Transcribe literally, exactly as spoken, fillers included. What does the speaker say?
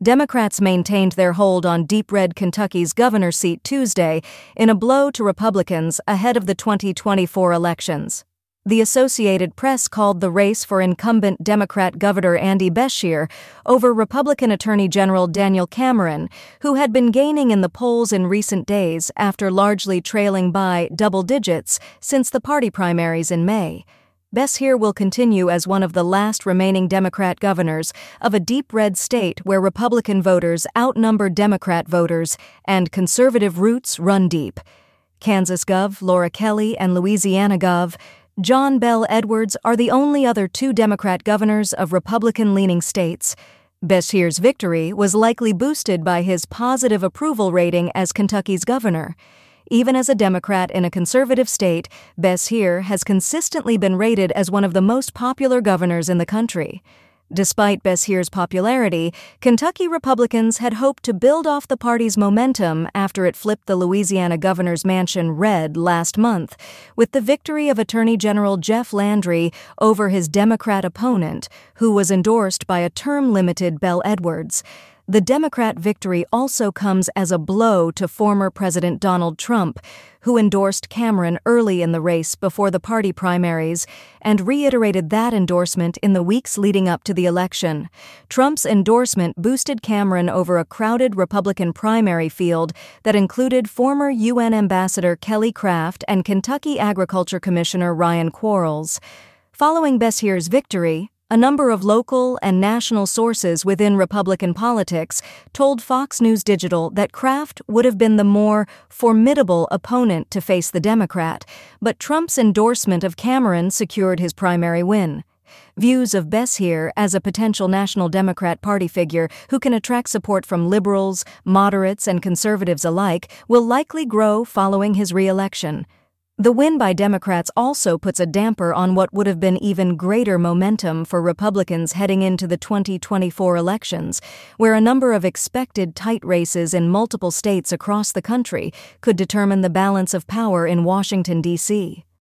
Democrats maintained their hold on deep red Kentucky's governor's seat Tuesday in a blow to Republicans ahead of the twenty twenty-four elections. The Associated Press called the race for incumbent Democrat Governor Andy Beshear over Republican Attorney General Daniel Cameron, who had been gaining in the polls in recent days after largely trailing by double digits since the party primaries in May. Beshear will continue as one of the last remaining Democrat governors of a deep red state where Republican voters outnumber Democrat voters and conservative roots run deep. Kansas Gov Laura Kelly and Louisiana Gov John Bel Edwards are the only other two Democrat governors of Republican-leaning states. Beshear's victory was likely boosted by his positive approval rating as Kentucky's governor. Even as a Democrat in a conservative state, Beshear has consistently been rated as one of the most popular governors in the country. Despite Beshear's popularity, Kentucky Republicans had hoped to build off the party's momentum after it flipped the Louisiana governor's mansion red last month, with the victory of Attorney General Jeff Landry over his Democrat opponent, who was endorsed by a term-limited Bel Edwards. The Democrat victory also comes as a blow to former President Donald Trump, who endorsed Cameron early in the race before the party primaries and reiterated that endorsement in the weeks leading up to the election. Trump's endorsement boosted Cameron over a crowded Republican primary field that included former U N Ambassador Kelly Craft and Kentucky Agriculture Commissioner Ryan Quarles. Following Beshear's victory, a number of local and national sources within Republican politics told Fox News Digital that Craft would have been the more formidable opponent to face the Democrat, but Trump's endorsement of Cameron secured his primary win. Views of Beshear as a potential National Democrat Party figure who can attract support from liberals, moderates, and conservatives alike will likely grow following his re-election. The win by Democrats also puts a damper on what would have been even greater momentum for Republicans heading into the twenty twenty-four elections, where a number of expected tight races in multiple states across the country could determine the balance of power in Washington, D C